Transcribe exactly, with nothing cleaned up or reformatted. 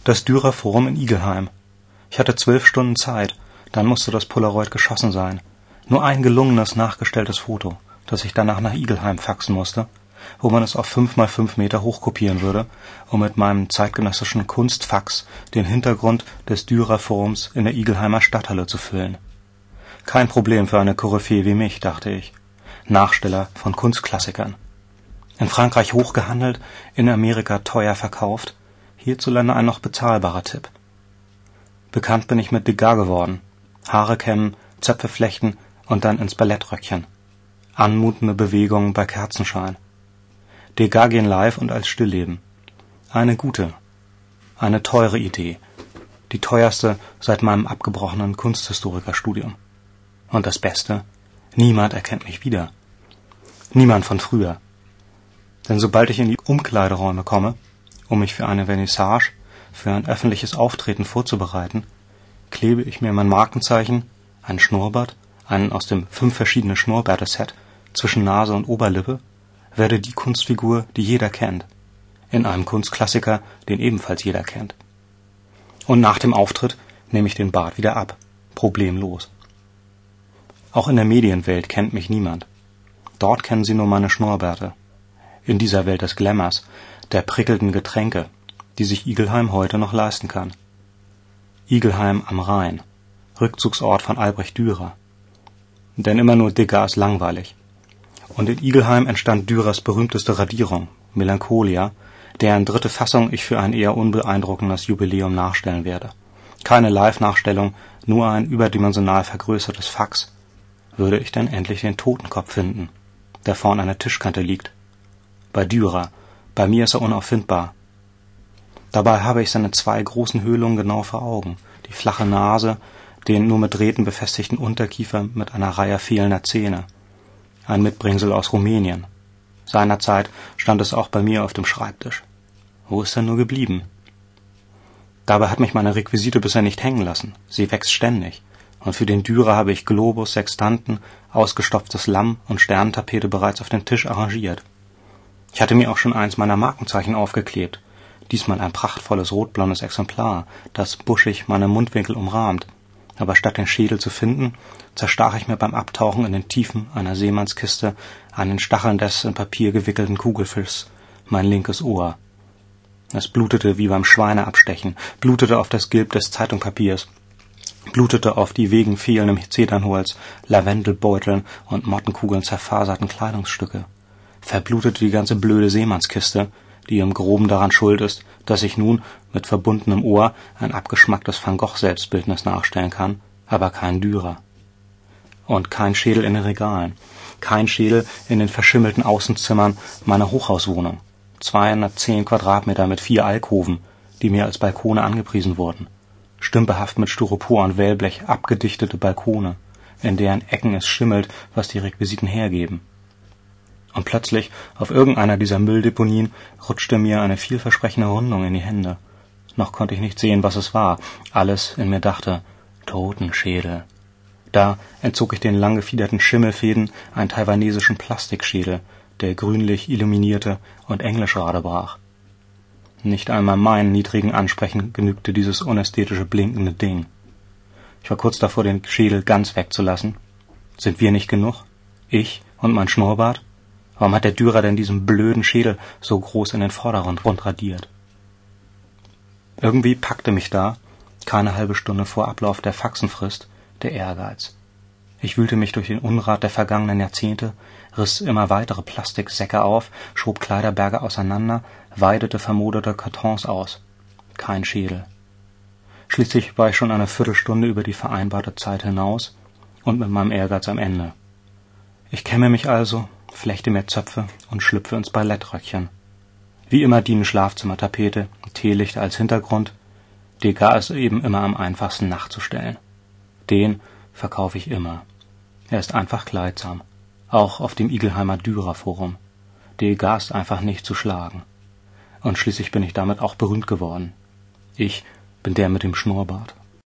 Das Dürer-Forum in Igelheim. Ich hatte zwölf Stunden Zeit, dann musste das Polaroid geschossen sein. Nur ein gelungenes, nachgestelltes Foto, das ich danach nach Igelheim faxen musste, wo man es auf fünf mal fünf Meter hochkopieren würde, um mit meinem zeitgenössischen Kunstfax den Hintergrund des Dürer-Forums in der Igelheimer Stadthalle zu füllen. Kein Problem für eine Koryphäe wie mich, dachte ich. Nachsteller von Kunstklassikern. In Frankreich hoch gehandelt, in Amerika teuer verkauft, hierzulande ein noch bezahlbarer Tipp. Bekannt bin ich mit Degas geworden. Haare kämmen, Zöpfe flechten und dann ins Ballettröckchen. Anmutende Bewegungen bei Kerzenschein. Degas gehen live und als Stillleben. Eine gute, eine teure Idee. Die teuerste seit meinem abgebrochenen Kunsthistorikerstudium. Und das Beste, niemand erkennt mich wieder. Niemand von früher. Denn sobald ich in die Umkleideräume komme, um mich für eine Vernissage, für ein öffentliches Auftreten vorzubereiten, klebe ich mir mein Markenzeichen, einen Schnurrbart, einen aus dem fünf verschiedene Schnurrbärte-Set, zwischen Nase und Oberlippe, werde die Kunstfigur, die jeder kennt. In einem Kunstklassiker, den ebenfalls jeder kennt. Und nach dem Auftritt nehme ich den Bart wieder ab. Problemlos. Auch in der Medienwelt kennt mich niemand. Dort kennen sie nur meine Schnurrbärte. In dieser Welt des Glamours, der prickelnden Getränke, die sich Igelheim heute noch leisten kann. Igelheim am Rhein, Rückzugsort von Albrecht Dürer. Denn immer nur Degas ist langweilig. Und in Igelheim entstand Dürers berühmteste Radierung, Melancholia, deren dritte Fassung ich für ein eher unbeeindruckendes Jubiläum nachstellen werde. Keine Live-Nachstellung, nur ein überdimensional vergrößertes Fax. Würde ich denn endlich den Totenkopf finden, der vorn an der Tischkante liegt? Bei Dürer, bei mir ist er unauffindbar. Dabei habe ich seine zwei großen Höhlungen genau vor Augen, die flache Nase, den nur mit Drähten befestigten Unterkiefer mit einer Reihe fehlender Zähne. Ein Mitbringsel aus Rumänien. Seinerzeit stand es auch bei mir auf dem Schreibtisch. Wo ist er nur geblieben? Dabei hat mich meine Requisite bisher nicht hängen lassen. Sie wächst ständig. Und für den Dürer habe ich Globus, Sextanten, ausgestopftes Lamm und Sternentapete bereits auf den Tisch arrangiert. Ich hatte mir auch schon eins meiner Markenzeichen aufgeklebt. Diesmal ein prachtvolles rotblondes Exemplar, das buschig meine Mundwinkel umrahmt. Aber statt den Schädel zu finden, zerstach ich mir beim Abtauchen in den Tiefen einer Seemannskiste an den Stacheln des in Papier gewickelten Kugelfischs mein linkes Ohr. Es blutete wie beim Schweineabstechen, blutete auf das Gilb des Zeitungspapiers, blutete auf die wegen fehlendem Zedernholz, Lavendelbeuteln und Mottenkugeln zerfaserten Kleidungsstücke, verblutete die ganze blöde Seemannskiste, die im Groben daran schuld ist, dass ich nun mit verbundenem Ohr ein abgeschmacktes Van Gogh-Selbstbildnis nachstellen kann, aber kein Dürer. Und kein Schädel in den Regalen, kein Schädel in den verschimmelten Außenzimmern meiner Hochhauswohnung. zweihundertzehn Quadratmeter mit vier Alkoven, die mir als Balkone angepriesen wurden. Stümperhaft mit Styropor und Wellblech abgedichtete Balkone, in deren Ecken es schimmelt, was die Requisiten hergeben. Und plötzlich, auf irgendeiner dieser Mülldeponien, rutschte mir eine vielversprechende Rundung in die Hände. Noch konnte ich nicht sehen, was es war. Alles in mir dachte, Totenschädel. Da entzog ich den lang gefiederten Schimmelfäden einen taiwanesischen Plastikschädel, der grünlich illuminierte und Englisch radebrach. Nicht einmal meinen niedrigen Ansprechen genügte dieses unästhetische blinkende Ding. Ich war kurz davor, den Schädel ganz wegzulassen. Sind wir nicht genug? Ich und mein Schnurrbart? Warum hat der Dürer denn diesen blöden Schädel so groß in den Vordergrund radiert? Irgendwie packte mich da, keine halbe Stunde vor Ablauf der Faxenfrist, der Ehrgeiz. Ich wühlte mich durch den Unrat der vergangenen Jahrzehnte, riss immer weitere Plastiksäcke auf, schob Kleiderberge auseinander, weidete vermoderte Kartons aus. Kein Schädel. Schließlich war ich schon eine Viertelstunde über die vereinbarte Zeit hinaus und mit meinem Ehrgeiz am Ende. Ich kämme mich also, flechte mir Zöpfe und schlüpfe ins Ballettröckchen. Wie immer dienen Schlafzimmertapete, Teelichter als Hintergrund. Degas ist eben immer am einfachsten nachzustellen. Den verkaufe ich immer. Er ist einfach kleidsam. Auch auf dem Igelheimer Dürer-Forum. Degas ist einfach nicht zu schlagen. Und schließlich bin ich damit auch berühmt geworden. Ich bin der mit dem Schnurrbart.